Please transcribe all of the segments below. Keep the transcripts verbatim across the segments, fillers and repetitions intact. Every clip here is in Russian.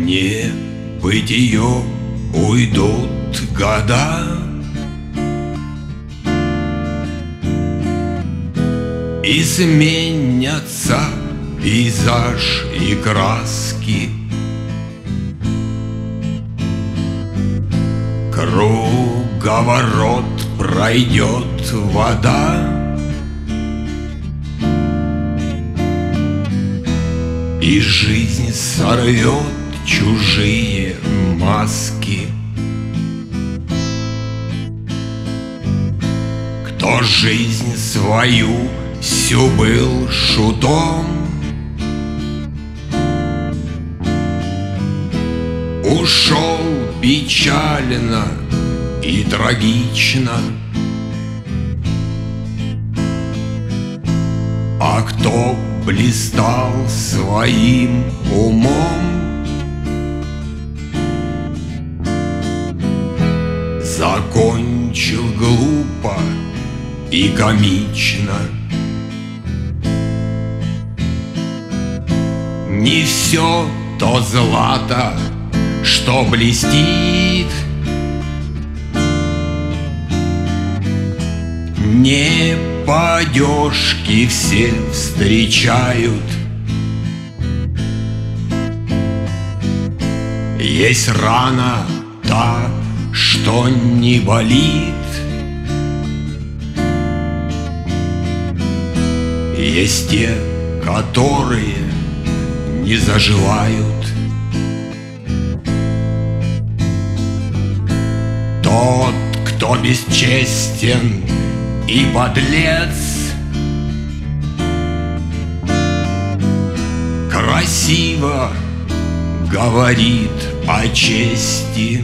небытие уйдут года, и сменятся пейзаж и краски. Круговорот пройдет вода, и жизнь сорвет чужие маски. Кто жизнь свою всю был шутом, ушел печально и трагично. А кто блистал своим умом, закончил глупо и комично. Не все то злато, что блестит, не по одежке все встречают. Есть рана та, что не болит, есть те, которые не заживают. Тот, кто бесчестен и подлец, красиво говорит о чести,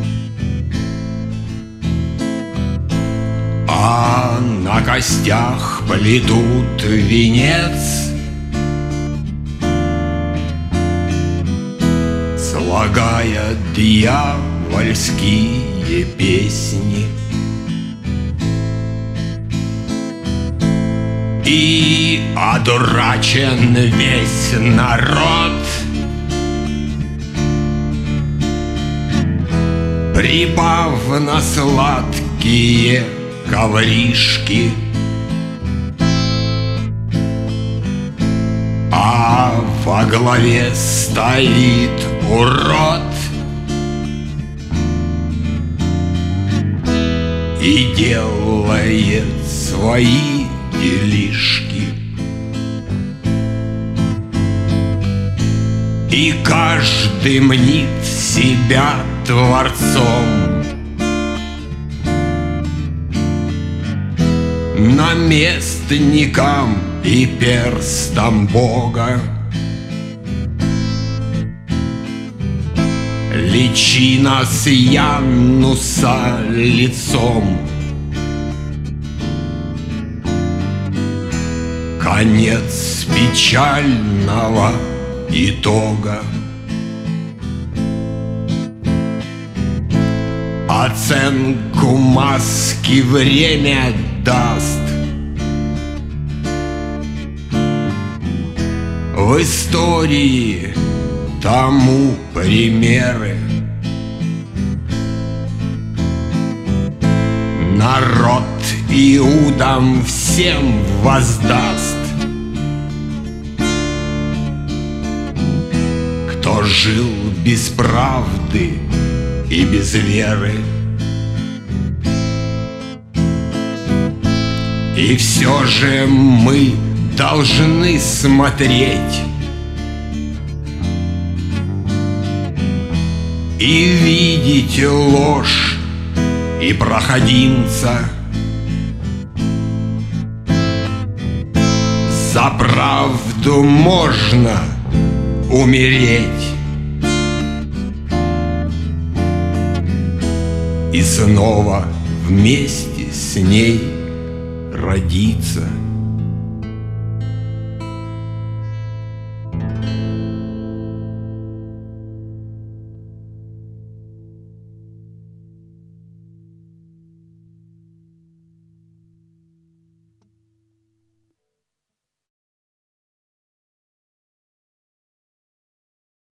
а на костях плетут венец, слагая дьявольские песни. И одурачен весь народ, прибав на сладкие ковришки, а во главе стоит урод и делает свои делишки. И каждый мнит себя творцом, наместником и перстом Бога. Личина с Януса лицом, конец печального итога. Оценку маски время даст. В истории тому примеры. Народ иудам всем воздаст, кто жил без правды и без веры. И все же мы должны смотреть и видеть ложь и проходимца. За правду можно умереть и снова вместе с ней родиться.